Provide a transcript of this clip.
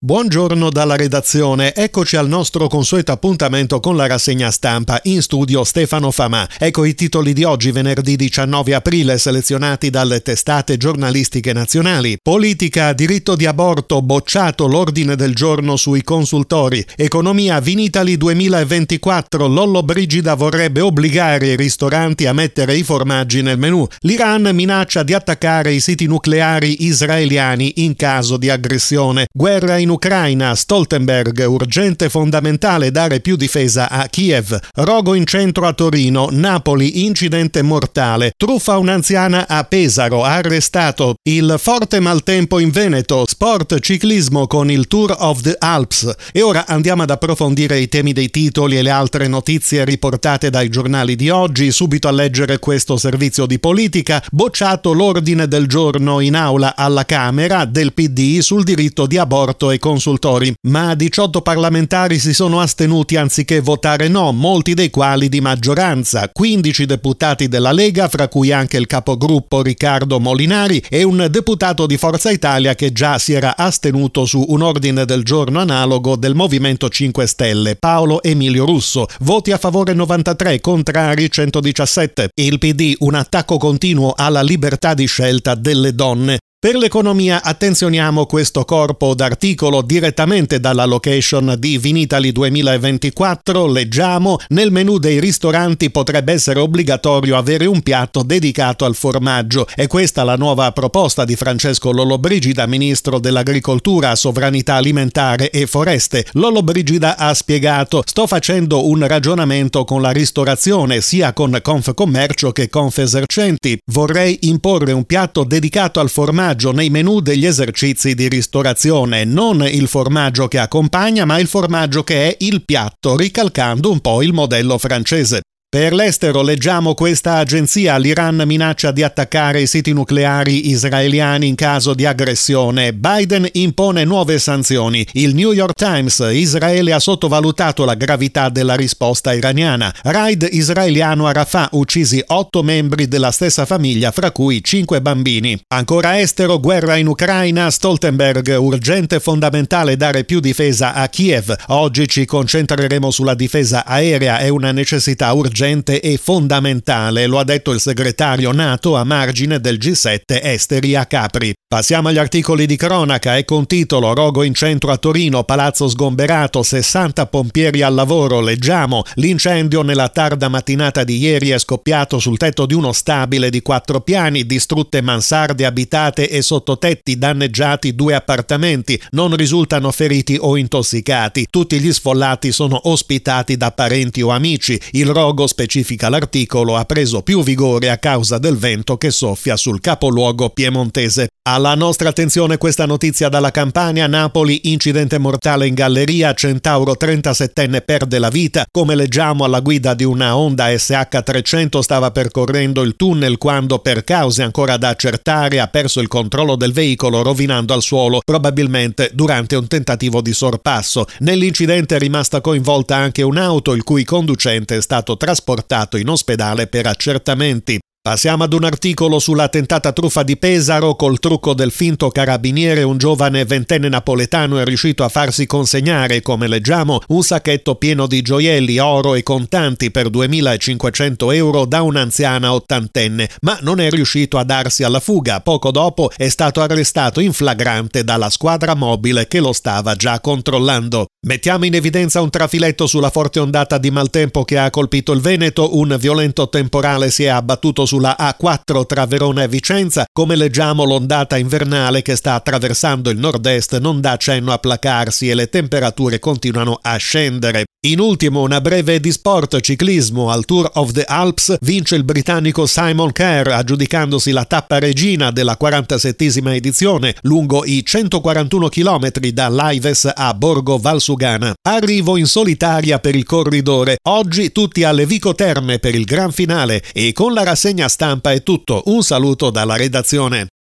Buongiorno dalla redazione, eccoci al nostro consueto appuntamento con la rassegna stampa, in studio Stefano Famà. Ecco i titoli di oggi, venerdì 19 aprile, selezionati dalle testate giornalistiche nazionali. Politica, diritto di aborto, bocciato l'ordine del giorno sui consultori. Economia, Vinitaly 2024, Lollobrigida vorrebbe obbligare i ristoranti a mettere i formaggi nel menù. L'Iran minaccia di attaccare i siti nucleari israeliani in caso di aggressione. Guerra in Ucraina, Stoltenberg, urgente fondamentale dare più difesa a Kiev. Rogo in centro a Torino, Napoli, incidente mortale. Truffa un'anziana a Pesaro, arrestato. Il forte maltempo in Veneto, sport ciclismo con il Tour of the Alps. E ora andiamo ad approfondire i temi dei titoli e le altre notizie riportate dai giornali di oggi. Subito a leggere questo servizio di politica. Bocciato l'ordine del giorno in aula alla Camera del PD sul diritto di aborto e consultori, ma 18 parlamentari si sono astenuti anziché votare no, molti dei quali di maggioranza, 15 deputati della Lega, fra cui anche il capogruppo Riccardo Molinari, e un deputato di Forza Italia che già si era astenuto su un ordine del giorno analogo del Movimento 5 Stelle, Paolo Emilio Russo. Voti a favore 93, contrari 117. Il PD, un attacco continuo alla libertà di scelta delle donne. Per l'economia attenzioniamo questo corpo d'articolo direttamente dalla location di Vinitaly 2024, leggiamo: nel menù dei ristoranti potrebbe essere obbligatorio avere un piatto dedicato al formaggio. È questa la nuova proposta di Francesco Lollobrigida, ministro dell'agricoltura, sovranità alimentare e foreste. Lollobrigida ha spiegato: sto facendo un ragionamento con la ristorazione, sia con Confcommercio che Confesercenti. Vorrei imporre un piatto dedicato al formaggio nei menù degli esercizi di ristorazione, non il formaggio che accompagna, ma il formaggio che è il piatto, ricalcando un po' il modello francese. Per l'estero leggiamo questa agenzia: l'Iran minaccia di attaccare i siti nucleari israeliani in caso di aggressione. Biden impone nuove sanzioni. Il New York Times: Israele ha sottovalutato la gravità della risposta iraniana. Raid israeliano a Rafah, uccisi 8 membri della stessa famiglia, fra cui 5 bambini. Ancora estero, guerra in Ucraina, Stoltenberg: urgente fondamentale dare più difesa a Kiev. Oggi ci concentreremo sulla difesa aerea, è una necessità urgente e fondamentale, lo ha detto il segretario NATO a margine del G7 esteri a Capri. Passiamo agli articoli di cronaca. Ecco un titolo: rogo in centro a Torino, palazzo sgomberato, 60 pompieri al lavoro. Leggiamo: l'incendio nella tarda mattinata di ieri è scoppiato sul tetto di uno stabile di 4 piani, distrutte mansarde abitate e sottotetti, danneggiati 2 appartamenti, non risultano feriti o intossicati. Tutti gli sfollati sono ospitati da parenti o amici. Il rogo, specifica l'articolo, ha preso più vigore a causa del vento che soffia sul capoluogo piemontese. Alla nostra attenzione questa notizia dalla Campania: Napoli, incidente mortale in galleria, Centauro 37enne perde la vita. Come leggiamo, alla guida di una Honda SH300 stava percorrendo il tunnel quando, per cause ancora da accertare, ha perso il controllo del veicolo, rovinando al suolo, probabilmente durante un tentativo di sorpasso. Nell'incidente è rimasta coinvolta anche un'auto, il cui conducente è stato trasportato in ospedale per accertamenti. Passiamo ad un articolo sulla tentata truffa di Pesaro. Col trucco del finto carabiniere, un giovane ventenne napoletano è riuscito a farsi consegnare, come leggiamo, un sacchetto pieno di gioielli, oro e contanti per 2.500 euro da un'anziana ottantenne, ma non è riuscito a darsi alla fuga. Poco dopo è stato arrestato in flagrante dalla squadra mobile che lo stava già controllando. Mettiamo in evidenza un trafiletto sulla forte ondata di maltempo che ha colpito il Veneto. Un violento temporale si è abbattuto sulla A4 tra Verona e Vicenza. Come leggiamo, l'ondata invernale che sta attraversando il nord-est non dà cenno a placarsi e le temperature continuano a scendere. In ultimo, una breve di sport ciclismo. Al Tour of the Alps vince il britannico Simon Kerr, aggiudicandosi la tappa regina della 47esima edizione, lungo i 141 km da Laives a Borgo Valsugana. Arrivo in solitaria per il corridore. Oggi tutti alle Vico Terme per il gran finale, e con la rassegna stampa è tutto. Un saluto dalla redazione.